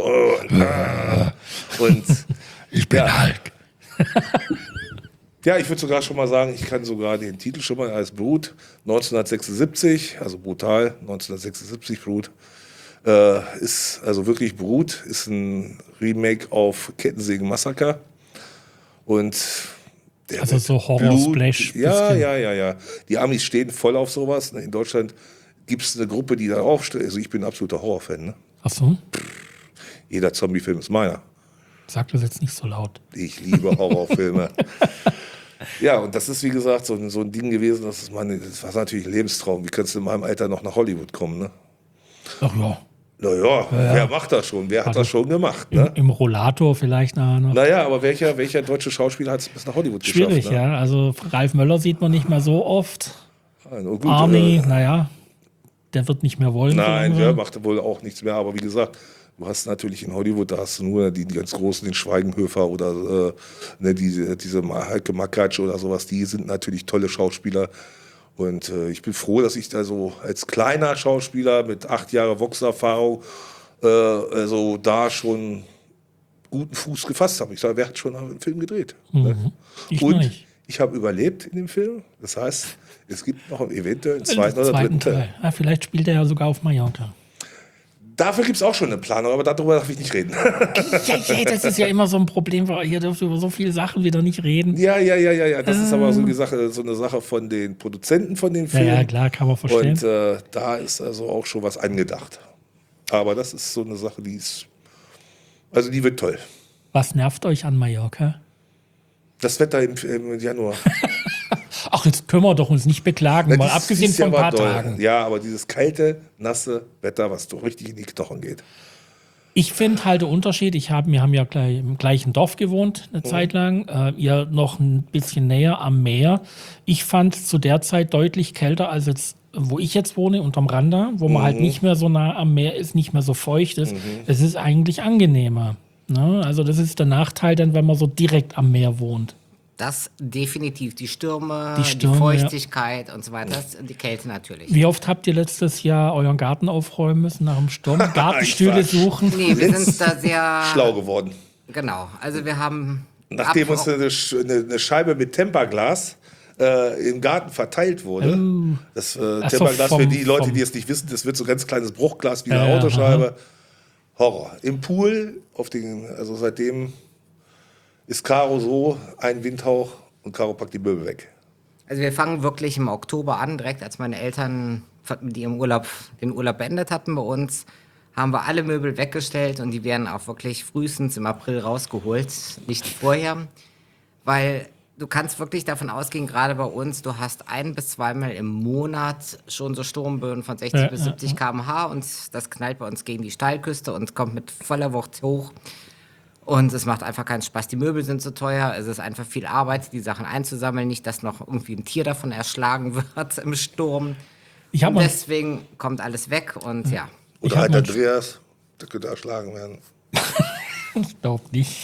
S4: und
S2: ich bin Hulk.
S4: Ja, ich würde sogar schon mal sagen, ich kann sogar den Titel schon mal als Brut 1976, also brutal 1976 Brut. Ist also wirklich Brut, ist ein Remake auf Kettensägen Massaker. Und der
S2: also so Horror-Splash.
S4: Ja. Die Amis stehen voll auf sowas. In Deutschland gibt es eine Gruppe, die da aufsteht. Also ich bin ein absoluter Horrorfan. Ne?
S2: Ach so?
S4: Jeder Zombie-Film ist meiner.
S2: Sag das jetzt nicht so laut.
S4: Ich liebe Horrorfilme. Ja, und das ist wie gesagt so ein Ding gewesen, das war natürlich ein Lebenstraum. Wie kannst du in meinem Alter noch nach Hollywood kommen, ne?
S2: Ach ja.
S4: Naja, wer macht das schon? Wer hat das schon gemacht? Ne?
S2: Im Rollator vielleicht nachher noch.
S4: Naja, aber welcher deutsche Schauspieler hat es bis nach Hollywood
S2: Schwierig,
S4: geschafft? Ne?
S2: ja. Also Ralf Möller sieht man nicht mehr so oft.
S4: Gut,
S2: Arnie, naja, der wird nicht mehr wollen.
S4: Nein, der macht wohl auch nichts mehr. Aber wie gesagt, Du hast natürlich in Hollywood, da hast du nur die ganz Großen, den Schweigenhöfer oder diese Heike Makatsch oder sowas, die sind natürlich tolle Schauspieler. Und ich bin froh, dass ich da so als kleiner Schauspieler mit 8 Jahren Vox-Erfahrung also da schon guten Fuß gefasst habe. Ich sage, wer hat schon einen Film gedreht? Ne?
S2: Ich noch nicht.
S4: Ich habe überlebt in dem Film. Das heißt, es gibt noch eventuell einen zweiten oder dritten Teil.
S2: Ah, vielleicht spielt er ja sogar auf Mallorca.
S4: Dafür gibt es auch schon eine Planung, aber darüber darf ich nicht reden.
S2: Ja, das ist ja immer so ein Problem, weil ihr dürft über so viele Sachen wieder nicht reden.
S4: Ja. Das ist aber so eine Sache von den Produzenten von den Filmen.
S2: Ja, klar, kann man verstehen.
S4: Und da ist also auch schon was angedacht. Aber das ist so eine Sache, die wird toll.
S2: Was nervt euch an Mallorca?
S4: Das Wetter im Januar.
S2: Ach, jetzt können wir doch uns nicht beklagen, mal abgesehen von ein paar
S4: doll.
S2: Tagen.
S4: Ja, aber dieses kalte, nasse Wetter, was doch richtig in die Knochen geht.
S2: Ich finde halt der Unterschied, wir haben ja gleich im gleichen Dorf gewohnt, eine Zeit lang, ihr noch ein bisschen näher am Meer. Ich fand es zu der Zeit deutlich kälter als jetzt, wo ich jetzt wohne, unterm Randa, wo man halt nicht mehr so nah am Meer ist, nicht mehr so feucht ist. Es ist eigentlich angenehmer. Ne? Also das ist der Nachteil dann, wenn man so direkt am Meer wohnt.
S3: Das definitiv. Die Stürme,
S2: Die
S3: die Feuchtigkeit und so weiter. Das, die Kälte natürlich.
S2: Wie oft habt ihr letztes Jahr euren Garten aufräumen müssen nach dem Sturm? Gartenstühle suchen?
S3: Nee, wir sind da sehr
S4: schlau geworden.
S3: Genau. Also wir haben...
S4: Nachdem uns eine Scheibe mit Temperglas im Garten verteilt wurde. Das Temperglas, für die Leute, die es nicht wissen, das wird so ein ganz kleines Bruchglas wie eine Autoscheibe. Horror. Im Pool, also seitdem ist Caro so ein Windhauch und Caro packt die Möbel weg.
S3: Also wir fangen wirklich im Oktober an, direkt als meine Eltern die den Urlaub beendet hatten bei uns, haben wir alle Möbel weggestellt und die werden auch wirklich frühestens im April rausgeholt, nicht vorher, weil du kannst wirklich davon ausgehen, gerade bei uns, du hast 1 bis 2 Mal im Monat schon so Sturmböen von 60 bis 70 km/h und das knallt bei uns gegen die Steilküste und kommt mit voller Wucht hoch. Und es macht einfach keinen Spaß. Die Möbel sind zu teuer, es ist einfach viel Arbeit, die Sachen einzusammeln. Nicht, dass noch irgendwie ein Tier davon erschlagen wird im Sturm. Und deswegen kommt alles weg und ja.
S4: Oder halt Andreas, der könnte erschlagen werden.
S2: Ich glaube nicht.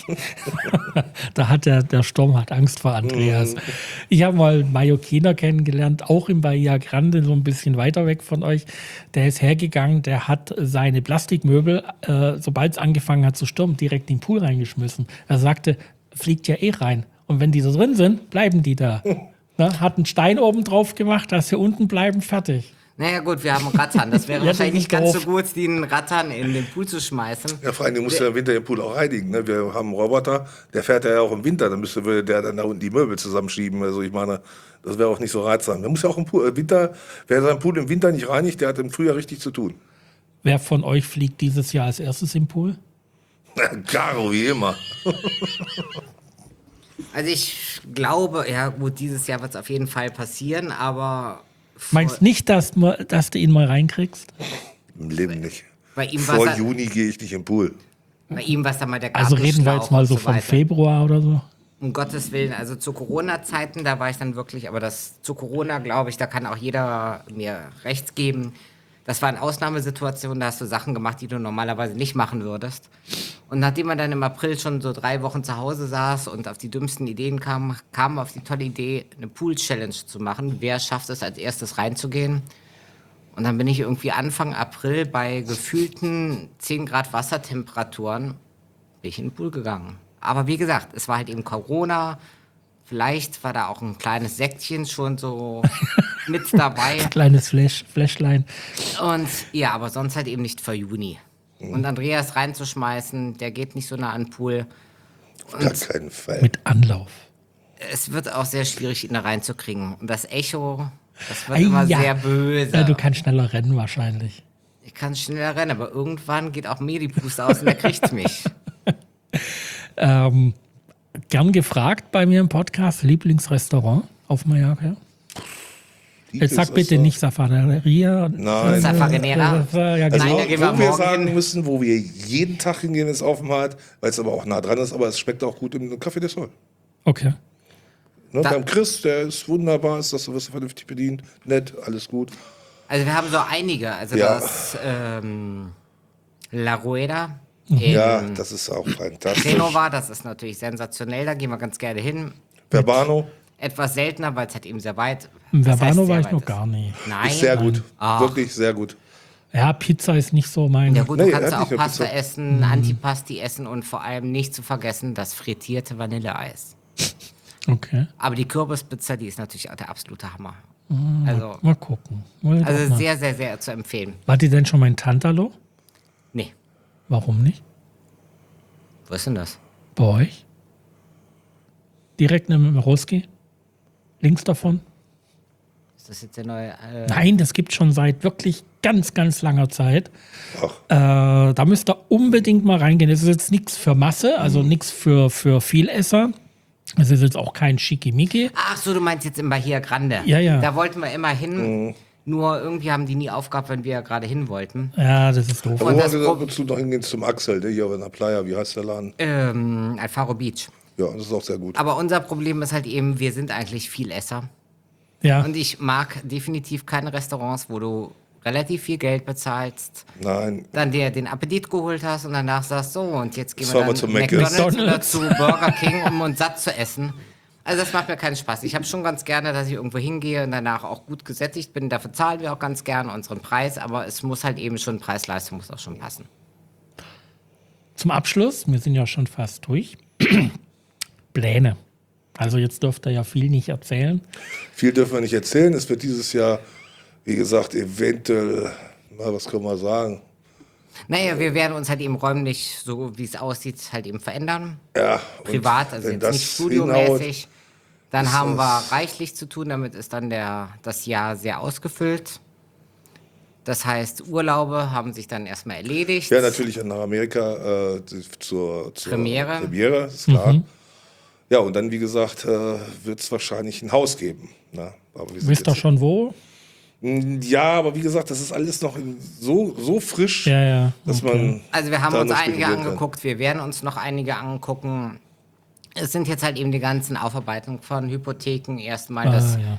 S2: Da hat der Sturm hat Angst vor Andreas. Ich habe mal einen Mallorquiner kennengelernt, auch in Bahia Grande, so ein bisschen weiter weg von euch. Der ist hergegangen, der hat seine Plastikmöbel, sobald es angefangen hat zu stürmen, direkt in den Pool reingeschmissen. Er sagte, fliegt ja eh rein. Und wenn die so drin sind, bleiben die da. Na, hat einen Stein oben drauf gemacht, dass sie unten bleiben, fertig.
S3: Naja gut, wir haben Rattan. Das wäre wahrscheinlich nicht ganz so gut, den Rattan in den Pool zu schmeißen.
S4: Ja, vor allem, du musst ja im Winter den Pool auch reinigen. Ne? Wir haben einen Roboter, der fährt ja auch im Winter. Dann würde der dann da unten die Möbel zusammenschieben. Also ich meine, das wäre auch nicht so reizsam. Der muss ja auch im Winter, wer seinen Pool im Winter nicht reinigt, der hat im Frühjahr richtig zu tun.
S2: Wer von euch fliegt dieses Jahr als erstes im Pool?
S4: Caro, wie immer.
S3: Also ich glaube, ja gut, dieses Jahr wird es auf jeden Fall passieren, aber...
S2: Meinst nicht, dass du ihn mal reinkriegst?
S4: Im Leben nicht.
S3: Bei ihm
S4: Vor Juni gehe ich nicht im Pool.
S3: Bei ihm war es dann mal der Gartenschlauch.
S2: Also reden wir jetzt mal so von Februar oder so?
S3: Um Gottes Willen, also zu Corona-Zeiten, da war ich dann wirklich, aber zu Corona, glaube ich, da kann auch jeder mir recht geben. Das war eine Ausnahmesituation, da hast du Sachen gemacht, die du normalerweise nicht machen würdest. Und nachdem man dann im April schon so 3 Wochen zu Hause saß und auf die dümmsten Ideen kam auf die tolle Idee, eine Pool-Challenge zu machen. Wer schafft es, als erstes reinzugehen? Und dann bin ich irgendwie Anfang April bei gefühlten 10 Grad Wassertemperaturen bin ich in den Pool gegangen. Aber wie gesagt, es war halt eben Corona. Vielleicht war da auch ein kleines Säckchen schon so mit dabei.
S2: Kleines Fläschlein.
S3: Und ja, aber sonst halt eben nicht vor Juni. Und Andreas reinzuschmeißen, der geht nicht so nah an den Pool.
S4: Auf gar keinen Fall.
S2: Mit Anlauf.
S3: Es wird auch sehr schwierig, ihn da reinzukriegen. Und das Echo, das wird immer sehr böse.
S2: Ja, du kannst schneller rennen wahrscheinlich.
S3: Ich kann schneller rennen, aber irgendwann geht auch mir die Puste aus und er kriegt mich.
S2: Gern gefragt bei mir im Podcast, Lieblingsrestaurant auf Mallorca? Jetzt sag bitte nicht Safareria.
S4: Nein.
S3: Safarinera.
S2: Ja, genau.
S3: Nein, da gehen wir
S4: wo wir
S3: morgen
S4: sagen
S3: hin.
S4: müssen, wo wir jeden Tag hingehen, ist Aufenthalt, weil es aber auch nah dran ist, aber es schmeckt auch gut im Café des Sol.
S2: Okay.
S4: Ne, beim Chris, der ist wunderbar, wirst du vernünftig bedient, nett, alles gut.
S3: Also wir haben so einige. Also
S4: Ja.
S3: das La Rueda,
S4: Ja, das ist auch fantastisch.
S3: Genova, das ist natürlich sensationell, da gehen wir ganz gerne hin.
S4: Verbano
S3: Etwas seltener, weil es halt eben sehr weit
S2: In
S3: das heißt
S2: Verbano
S3: sehr
S2: war ich
S3: weit
S2: noch
S3: ist.
S2: gar nicht.
S3: Nein.
S4: ist sehr gut.
S3: Ach.
S4: Wirklich sehr gut.
S2: Ja, Pizza ist nicht so mein.
S3: Ja gut,
S4: Nee,
S3: du kannst
S4: er hat
S3: auch
S4: nicht nur
S3: Pasta
S4: Pizza.
S3: essen, Antipasti essen und vor allem nicht zu vergessen das frittierte Vanilleeis.
S2: Okay.
S3: Aber die Kürbispizza, die ist natürlich auch der absolute Hammer. Also,
S2: Mal gucken. Mal doch
S3: also
S2: mal.
S3: sehr, sehr, sehr zu empfehlen.
S2: Wart ihr denn schon mal in Tantalo?
S3: Nee,
S2: Warum nicht?
S3: wo ist denn das?
S2: Bei euch? Direkt neben Roski? Links davon?
S3: Ist das jetzt der neue...
S2: Nein, das gibt schon seit wirklich ganz, ganz langer Zeit.
S4: Ach,
S2: Da müsst ihr unbedingt mal reingehen. Das ist jetzt nichts für Masse, also nichts für Vielesser. Es ist jetzt auch kein Schickimicki.
S3: Ach so, du meinst jetzt in Bahia Grande.
S2: Ja, ja.
S3: Da wollten wir immer hin, nur irgendwie haben die nie aufgehabt, wenn wir gerade hin wollten.
S2: Ja, das ist doof.
S4: wo
S3: das
S4: wir
S3: Pro-
S4: ab und zu noch hingehen zum Axel, der hier in der Playa, wie heißt der Laden?
S3: Alfaro Beach.
S4: Ja, das ist auch sehr gut.
S3: Aber unser Problem ist halt eben, wir sind eigentlich Vielesser.
S2: Ja,
S3: Und ich mag definitiv keine Restaurants, wo du relativ viel Geld bezahlst,
S4: Nein,
S3: dann dir den Appetit geholt hast und danach sagst, so, und jetzt gehen wir
S4: Sollen wir
S3: dann
S4: zu
S3: McDonald's oder
S2: McDonald's?
S3: zu Burger King, um uns satt zu essen. Also das macht mir keinen Spaß. Ich habe schon ganz gerne, dass ich irgendwo hingehe und danach auch gut gesättigt bin. Dafür zahlen wir auch ganz gerne unseren Preis, aber es muss halt eben schon, Preis-Leistung muss auch schon passen.
S2: zum Abschluss, wir sind ja schon fast durch. Pläne. Also jetzt dürft ihr ja viel nicht erzählen.
S4: viel dürfen wir nicht erzählen. Es wird dieses Jahr, wie gesagt, eventuell, na, was können wir sagen?
S3: Naja, wir werden uns halt eben räumlich, so wie es aussieht, halt eben verändern.
S4: Ja, und
S3: Privat, also
S4: wenn
S3: jetzt nicht
S4: das
S3: studiomäßig. Dann
S4: ist
S3: haben wir
S4: das-
S3: reichlich zu tun, damit ist dann das Jahr sehr ausgefüllt. Das heißt, Urlaube haben sich dann erstmal erledigt.
S4: Ja, natürlich nach Amerika zur
S3: Premiere.
S4: Premiere, ist klar. Ja, und dann, wie gesagt, wird es wahrscheinlich ein Haus geben. Ne? Aber wir sind
S2: Wisst ihr
S4: jetzt-
S2: schon wo?
S4: Ja, aber wie gesagt, das ist alles noch so frisch,
S2: Ja, ja.
S4: dass man.
S3: Also wir haben
S4: da
S3: uns
S4: noch
S3: einige
S4: spekulieren kann.
S3: angeguckt, wir werden uns noch einige angucken. Es sind jetzt halt eben die ganzen Aufarbeitungen von Hypotheken erstmal. Das
S2: Ja.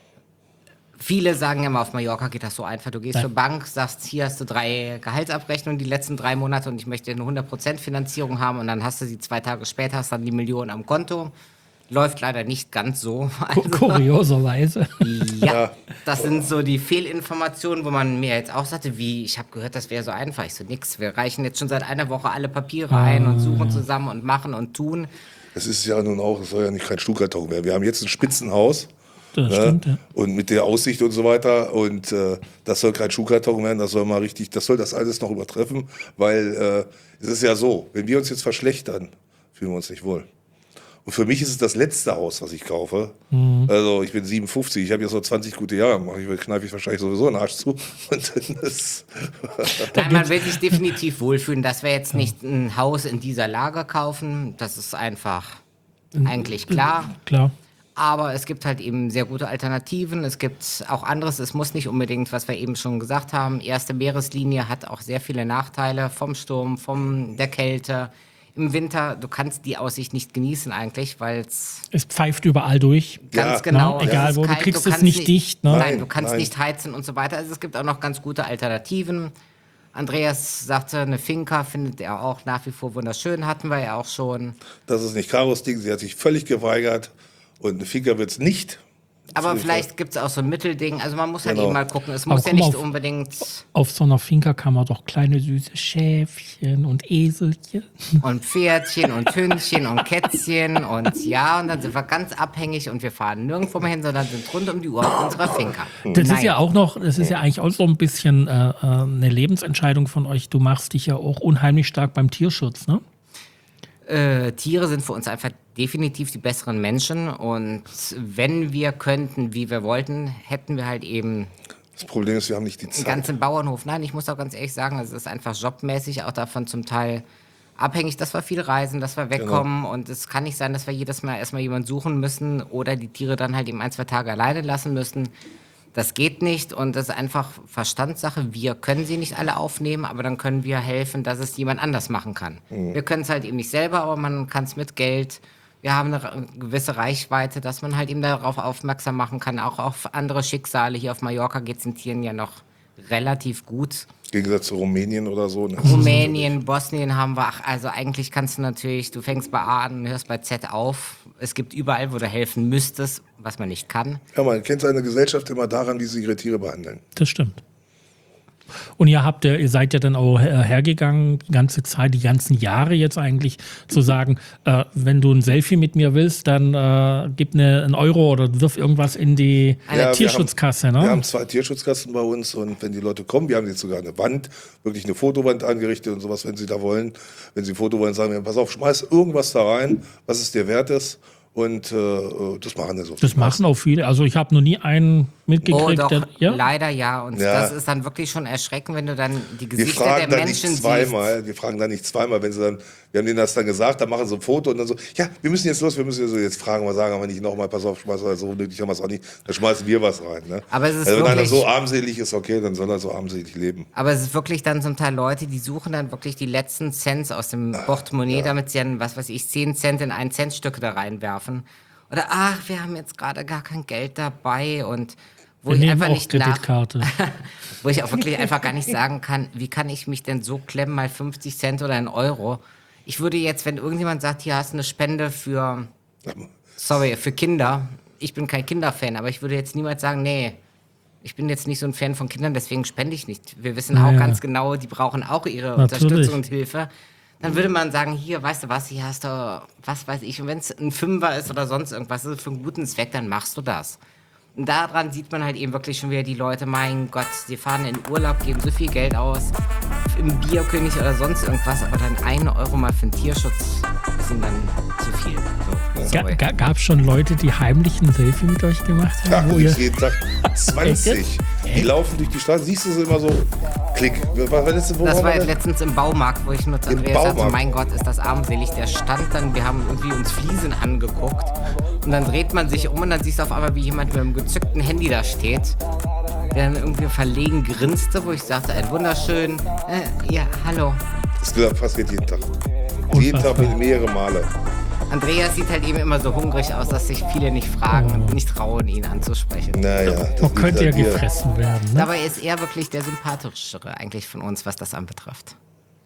S3: Viele sagen ja mal, auf Mallorca geht das so einfach. Du gehst
S2: Ja.
S3: zur Bank, sagst, hier hast du 3 Gehaltsabrechnungen die letzten 3 Monate und ich möchte eine 100% Finanzierung haben und dann hast du sie 2 Tage später, hast dann die Million am Konto. Läuft leider nicht ganz so. Also,
S2: Kurioserweise.
S3: ja, das sind so die Fehlinformationen, wo man mir jetzt auch sagte, wie, ich habe gehört, das wäre so einfach. Ich so, nix, wir reichen jetzt schon seit einer Woche alle Papiere ein und suchen zusammen und machen und tun.
S4: Es ist ja nun auch, es soll ja nicht kein Stuhlkarton werden. Wir haben jetzt ein Spitzenhaus.
S2: Das stimmt, ja.
S4: Und mit der Aussicht und so weiter. Und das soll kein Schuhkarton werden, das soll mal richtig, das soll das alles noch übertreffen, weil es ist ja so, wenn wir uns jetzt verschlechtern, fühlen wir uns nicht wohl. Und für mich ist es das letzte Haus, was ich kaufe. Also ich bin 57, ich habe jetzt noch 20 gute Jahre gemacht, ich kneife ich wahrscheinlich sowieso einen Arsch zu. Und dann ist
S3: Nein, man will sich definitiv wohlfühlen, dass wir jetzt nicht ein Haus in dieser Lage kaufen. Das ist einfach eigentlich klar.
S2: Klar.
S3: Aber es gibt halt eben sehr gute Alternativen. Es gibt auch anderes. Es muss nicht unbedingt, was wir eben schon gesagt haben. Erste Meereslinie hat auch sehr viele Nachteile vom Sturm, von der Kälte. Im Winter, du kannst die Aussicht nicht genießen eigentlich, weil es
S2: Es pfeift überall durch.
S3: ganz
S4: Ja,
S3: genau
S2: ne, egal
S3: es ist
S2: wo, du
S3: kalt,
S2: kriegst es
S3: kannst
S2: nicht dicht, ne?
S3: Nein, du kannst
S4: Nein.
S3: nicht heizen und so weiter. Also es gibt auch noch ganz gute Alternativen. Andreas sagte, eine Finca findet er auch nach wie vor wunderschön, hatten wir ja auch schon.
S4: das ist nicht Karos Ding, sie hat sich völlig geweigert. Und eine Finca wird es nicht.
S3: Aber
S4: Auf jeden
S3: vielleicht gibt es auch so ein Mittelding. Also man muss halt
S4: Genau.
S3: eben mal gucken. Es
S2: Aber
S3: muss ja
S2: guck mal
S3: nicht
S2: auf-
S3: unbedingt
S2: Auf so einer Finca kann man doch kleine süße Schäfchen und Eselchen.
S3: und Pferdchen und Hündchen und Kätzchen und ja, und dann sind wir ganz abhängig und wir fahren nirgendwo mehr hin, sondern sind rund um die Uhr auf unserer Finca.
S2: Das
S3: Nein.
S2: ist ja auch noch, das ist ja eigentlich auch so ein bisschen eine Lebensentscheidung von euch. Du machst dich ja auch unheimlich stark beim Tierschutz, ne?
S3: Tiere sind für uns einfach definitiv die besseren Menschen und wenn wir könnten, wie wir wollten, hätten wir halt eben
S4: Das Problem ist, wir haben nicht die
S3: einen
S4: Zeit.
S3: ganzen Bauernhof. Nein, ich muss auch ganz ehrlich sagen, es ist einfach jobmäßig auch davon zum Teil abhängig, dass wir viel reisen, dass wir wegkommen und es kann nicht sein, dass wir jedes Mal erstmal jemanden suchen müssen oder die Tiere dann halt eben 1, 2 Tage alleine lassen müssen. Das geht nicht und das ist einfach Verstandssache. Wir können sie nicht alle aufnehmen, aber dann können wir helfen, dass es jemand anders machen kann. Wir können es halt eben nicht selber, aber man kann es mit Geld. Wir haben eine gewisse Reichweite, dass man halt eben darauf aufmerksam machen kann, auch auf andere Schicksale. Hier auf Mallorca geht es den Tieren ja noch relativ gut.
S4: Gegensatz zu Rumänien oder so. Ne?
S3: Rumänien, Bosnien haben wir, also eigentlich kannst du natürlich, du fängst bei A an, hörst bei Z auf. Es gibt überall, wo du helfen müsstest, was man nicht kann.
S4: Ja, man kennt seine Gesellschaft immer daran, wie sie ihre Tiere behandeln.
S2: Das stimmt. Und ihr seid ja dann auch hergegangen, die ganze Zeit, die ganzen Jahre jetzt eigentlich, zu sagen, wenn du ein Selfie mit mir willst, dann gib einen Euro oder wirf irgendwas in die Tierschutzkasse.
S4: Wir haben 2 Tierschutzkassen bei uns und wenn die Leute kommen, wir haben jetzt sogar eine Wand, wirklich eine Fotowand angerichtet und sowas, wenn sie da wollen. Wenn sie ein Foto wollen, sagen wir, pass auf, schmeiß irgendwas da rein, was es dir wert ist. Und das machen wir so.
S2: Das machen auch viele. Also ich habe noch nie einen mitgekriegt.
S3: Oh, doch,
S2: ja?
S3: leider ja. Und das ist dann wirklich schon erschreckend, wenn du dann die Gesichter der Menschen siehst.
S4: Wir fragen dann nicht zweimal, wenn sie dann, wir haben denen das dann gesagt, dann machen sie ein Foto und dann so, ja, wir müssen jetzt los, wir müssen jetzt fragen, mal sagen, aber nicht nochmal, pass auf, schmeiß so unnötig haben wir es auch nicht, dann schmeißen wir was rein. Ne?
S3: Aber es ist
S4: also wenn einer
S3: wirklich,
S4: so armselig ist, okay, dann soll er so armselig leben.
S3: aber es ist wirklich dann zum Teil Leute, die suchen dann wirklich die letzten Cents aus dem Portemonnaie, damit sie dann, 10 Cent in 1-Cent-Stücke da reinwerfen. Oder, wir haben jetzt gerade gar kein Geld dabei und wo ich einfach nicht wo ich auch wirklich einfach gar nicht sagen kann, wie kann ich mich denn so klemmen, mal 50 Cent oder 1 Euro. Ich würde jetzt, wenn irgendjemand sagt, hier hast du eine Spende für Kinder, ich bin kein Kinderfan, aber ich würde jetzt niemals sagen, nee, ich bin jetzt nicht so ein Fan von Kindern, deswegen spende ich nicht. Wir wissen auch ganz genau, die brauchen auch ihre Unterstützung und Hilfe. Dann würde man sagen, hier, weißt du was, hier hast du, was weiß ich, und wenn es ein Fünfer ist oder sonst irgendwas, ist für einen guten Zweck, dann machst du das. Und daran sieht man halt eben wirklich schon wieder die Leute, mein Gott, die fahren in Urlaub, geben so viel Geld aus, im Bierkönig oder sonst irgendwas, aber dann 1 Euro mal für den Tierschutz ist ihnen dann zu viel. So,
S2: Gab es schon Leute, die heimlich ein Selfie mit euch gemacht haben?
S4: Ja, jeden Tag 20. Die laufen durch die Straße, siehst du sie immer so, klick.
S3: Das war letztens im Baumarkt, wo ich nur zu Andreas sagte, mein Gott, ist das armselig. Der stand dann, wir haben irgendwie uns Fliesen angeguckt und dann dreht man sich um und dann siehst du auf einmal, wie jemand mit einem gezückten Handy da steht, der dann irgendwie verlegen grinste, wo ich sagte, ein wunderschön, ja, hallo.
S4: Das passiert jeden Tag. Jeden Tag mehrere Male.
S3: Andreas sieht halt eben immer so hungrig aus, dass sich viele nicht fragen und nicht trauen, ihn anzusprechen.
S4: Naja,
S2: man könnte ja gefressen werden. Ne?
S3: Dabei ist er wirklich der sympathischere eigentlich von uns, was das anbetrifft.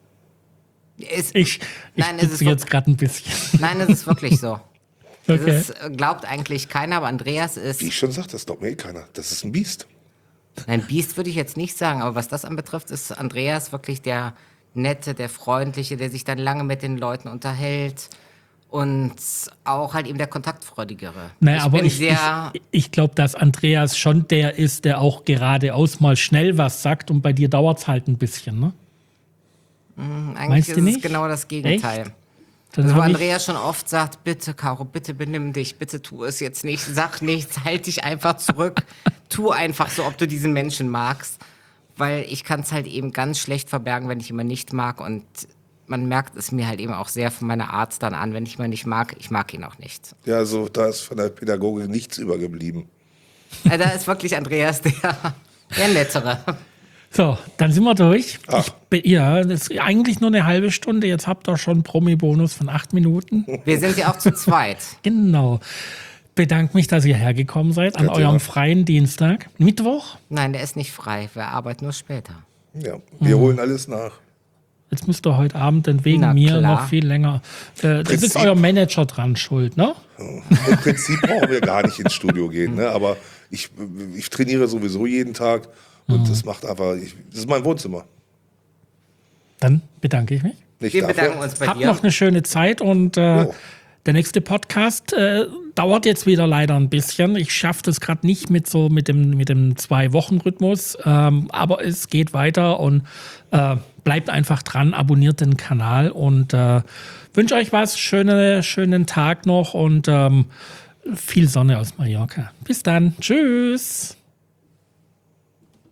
S2: Ich sitze jetzt gerade ein bisschen.
S3: Nein, es ist wirklich so.
S2: Okay.
S3: Das glaubt eigentlich keiner, aber Andreas ist...
S4: Wie ich schon sagte, das glaubt mir keiner. Das ist ein Biest.
S3: Nein, Biest würde ich jetzt nicht sagen, aber was das anbetrifft, ist Andreas wirklich der Nette, der Freundliche, der sich dann lange mit den Leuten unterhält. Und auch halt eben der Kontaktfreudigere.
S2: Naja, aber ich glaube, dass Andreas schon der ist, der auch geradeaus mal schnell was sagt und bei dir dauert es halt ein bisschen, ne?
S3: Eigentlich ist es genau das Gegenteil. Also wo Andreas schon oft sagt, bitte Caro, bitte benimm dich, bitte tu es jetzt nicht, sag nichts, halt dich einfach zurück, tu einfach so, ob du diesen Menschen magst. Weil ich kann es halt eben ganz schlecht verbergen, wenn ich ihn nicht mag und man merkt es mir halt eben auch sehr von meiner Art dann an. Wenn ich ihn nicht mag, ich mag ihn auch nicht.
S4: Ja, also da ist von der Pädagogik nichts übergeblieben.
S3: Ja, da ist wirklich Andreas der Nettere.
S2: So, dann sind wir durch. Das ist eigentlich nur eine halbe Stunde. Jetzt habt ihr schon einen Promi-Bonus von 8 Minuten.
S3: Wir sind ja auch zu zweit.
S2: Genau. Bedanke mich, dass ihr hergekommen seid an eurem freien Dienstag. Mittwoch?
S3: Nein, der ist nicht frei. Wir arbeiten nur später.
S4: Ja, wir holen alles nach.
S2: Jetzt müsst ihr heute Abend dann wegen mir noch viel länger. Das ist euer Manager dran schuld, ne?
S4: Im Prinzip brauchen wir gar nicht ins Studio gehen, ne? Aber ich trainiere sowieso jeden Tag und das macht einfach, das ist mein Wohnzimmer.
S2: Dann bedanke ich mich.
S3: Wir bedanken uns bei dir.
S2: Habt noch eine schöne Zeit und der nächste Podcast dauert jetzt wieder leider ein bisschen. Ich schaffe das gerade nicht mit dem 2-Wochen-Rhythmus, aber es geht weiter und bleibt einfach dran, abonniert den Kanal und wünsche euch was, schönen Tag noch und viel Sonne aus Mallorca. Bis dann, tschüss.